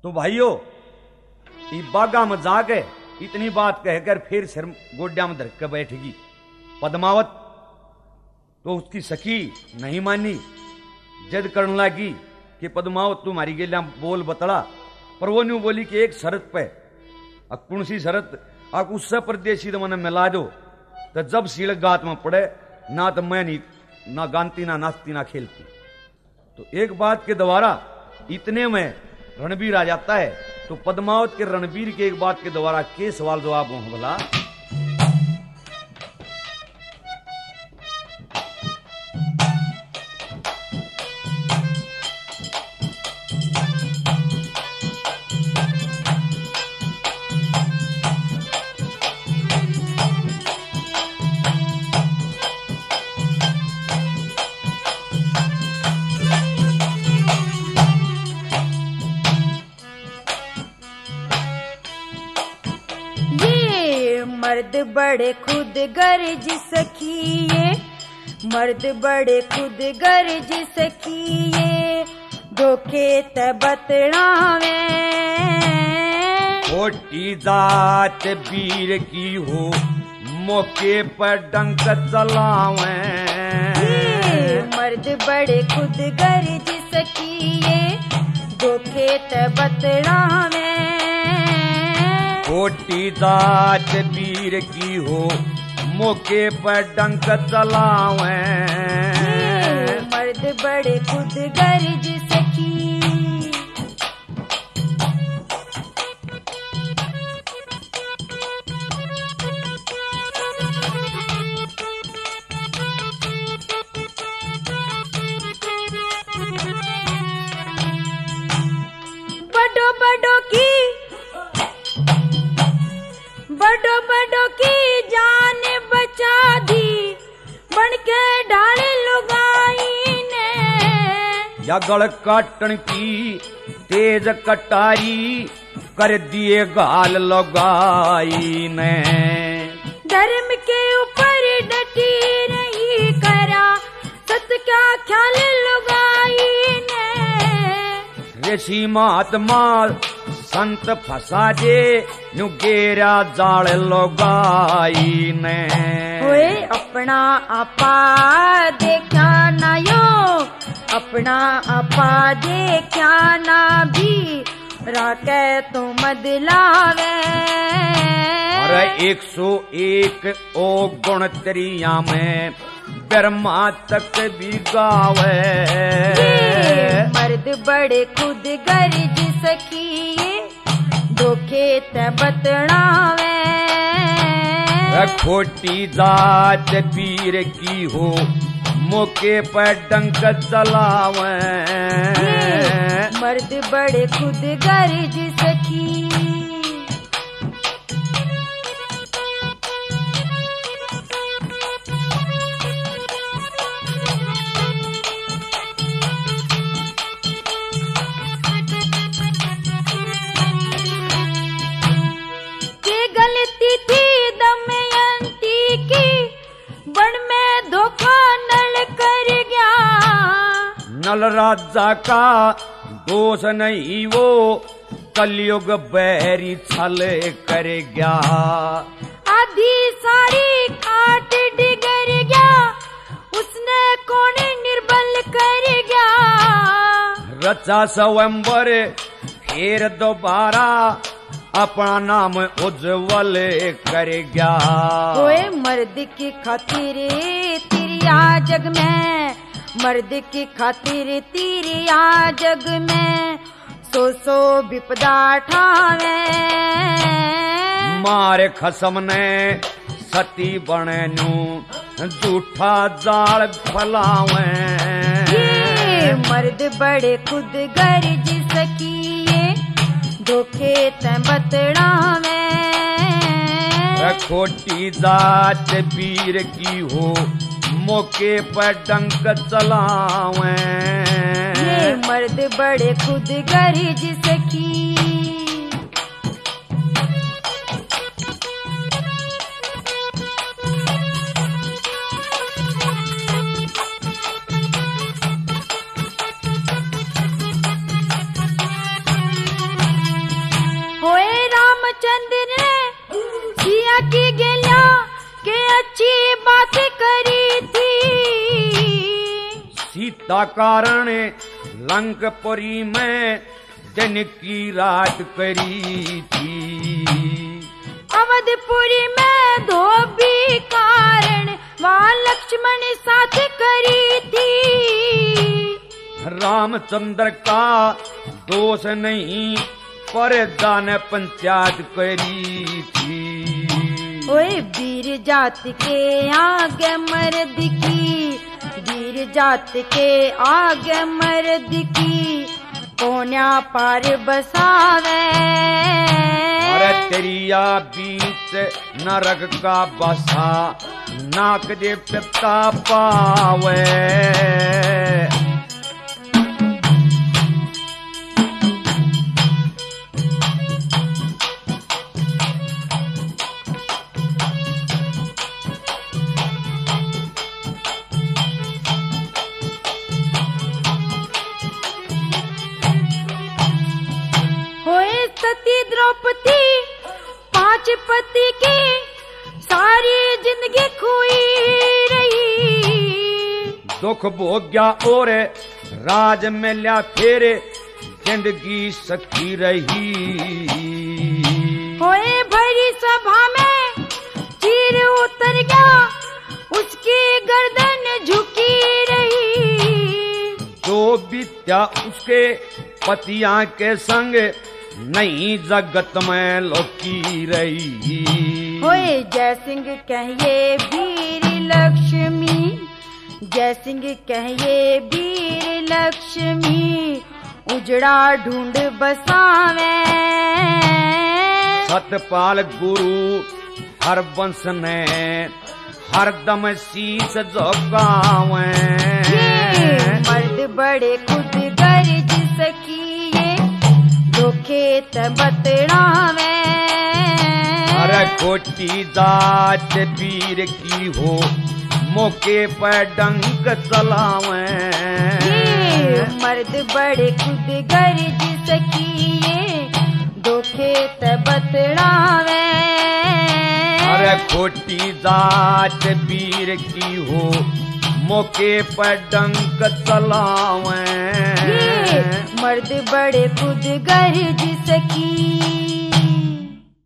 तो भाइयों ये बागा में जाके इतनी बात कहकर फिर सिर गोड्या में धर के बैठेगी पद्मावत। तो उसकी सखी नहीं मानी, जद करने लगी कि पद्मावत तुम्हारी गेलिया बोल बतड़ा, पर वो न्यू बोली कि एक शरत पे। अब कौन सी शरत? आप उससे परदेशी तो मैंने मिला दो, तो जब सीढ़ गात में पड़े ना तो मैं नहीं ना गानती ना नाचती ना खेलती। तो एक बात के द्वारा इतने में रणबीर आ जाता है। तो पद्मावत के रणबीर के एक बात के द्वारा के सवाल जवाब हो बोला। मर्द बड़े खुद गर्ज सखिए, मर्द बड़े खुद गर्ज सखिए, धोखे त बतड़ावे। छोटी जात वीर की हो, मौके पर डंक चलावे। मर्द बड़े खुद गर्ज सखिए, धोखे त बतड़ावे। छोटी जात वीर की हो, मौके पर डंक चलावे। मर्द बड़े खुद गर्ज सखी। बड़ो बड़ो की बड़ो बड़ो की जान बचा दी, बन के ढाले लुगाई ने। या गड़ काटन की तेज कटारी, कर दिए गाल लगाई ने। धर्म के ऊपर डटी नहीं करा, सत क्या ख्याल लुगाई ने। ऋषि महात्मा संत फसा दे, नु गेरा जाल लगाई ने। ओए अपना आपा देखा ना यो, अपना आपा देखा ना भी, राके तो मदलावे। अरे 101 ओ गुण तेरिया में, ब्रह्मा तक भी गावे। मर्द बड़े खुद गर्ज सखिए, धोखे त बतड़ावे। खोटी जात वीर की हो, मौके पर डंक चलावे। मर्द बड़े खुद गर्ज सखी। गलती थी दमयंती की, बन में धोखा नल कर गया। नल राजा का दोष नहीं वो, कलयुग बैरी छल कर गया। आधी साड़ी काट डिगर गया, उसने कौन निर्बल कर गया। रचा स्वयंवर फिर दोबारा, अपना नाम उज्जवल कर गया। ओए मर्द की खातिर तिरिया जग में, मर्द की खातिर तिरिया जग में, सो विपदा ठावे। मारे खसम ने सती बने नू, झूठा जाल फलावे। मर्द बड़े खुद गर्ज सखिए, धोखे त बतड़ावे। खोटी जात वीर की हो, मौके पर डंक चलावे। मर्द बड़े खुद गर्ज सखी। दुनिया की गेल्या के अच्छी बात करी थी। सीता कारण लंकपुरी में दिन की रात करी थी। अवधपुरी में धोबी कारण वहाँ लक्ष्मण साथ करी थी। रामचंद्र का दोष नहीं पर जान पंचायत करी थी। ओए वीर जाति के आगे मर्द की, वीर जाति के आगे मर्द की कोन्या पार बसावे। अरे तेरिया बीच नरक का बसा नाक दे पिता पावे। सती द्रौपदी 5 पति की सारी जिंदगी खोई रही। दुख भोग्या और राज मिल्या फिर जिंदगी सखी रही। होए भरी सभा में चीर उतर गया उसकी गर्दन झुकी रही। जो विद्या उसके पतिया के संग नहीं जगत में लौकी रही। होए जय सिंह कहिए वीर लक्ष्मी, जय सिंह कहिए वीर लक्ष्मी उजड़ा ढूंढ बसावे। सतपाल गुरु हर वंश ने हरदम शीश झुकावे। मर्द बड़े खुद गर्ज सकिए खेत बतड़ावे। अरे कोटी जात वीर की हो मौके पर डंक चलावे। मर्द बड़े खुद गर्ज सकिए दो खेत बतड़ावे। अरे कोटी जात वीर की हो मौके पर डंक चलावे। मर्द बड़े खुद गर्ज सकी।